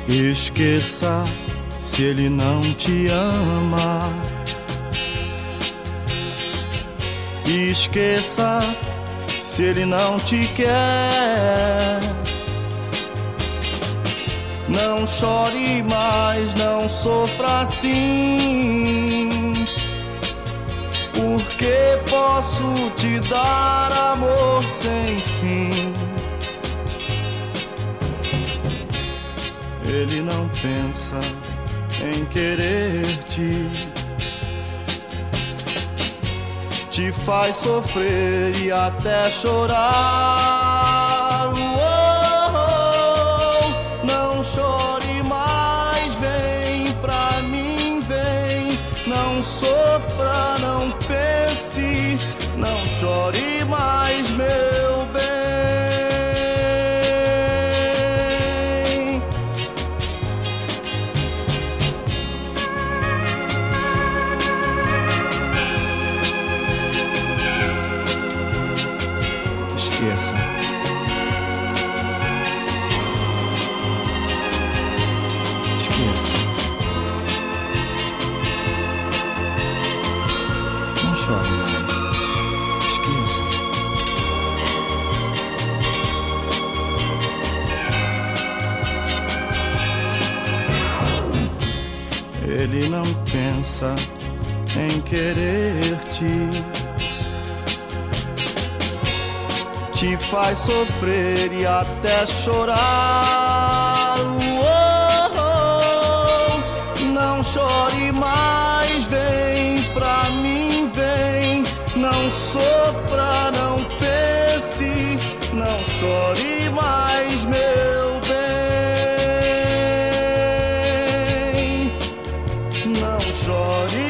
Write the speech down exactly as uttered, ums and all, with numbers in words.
Esqueça se ele não te ama. Esqueça se ele não te quer. Não chore mais, não sofra assim, porque posso te dar amor sem fim. Ele não pensa em querer-te, te faz sofrer e até chorar. Oh, não chore mais, vem pra mim, vem. Não sofra, não pense, não chore mais, meu bem. Esqueça. Esqueça. Não chore mais. Esqueça. Ele não pensa em querer-te, te faz sofrer e até chorar. Oh, não chore mais, vem pra mim, vem. Não sofra, não pense, não chore mais, meu bem. Não chore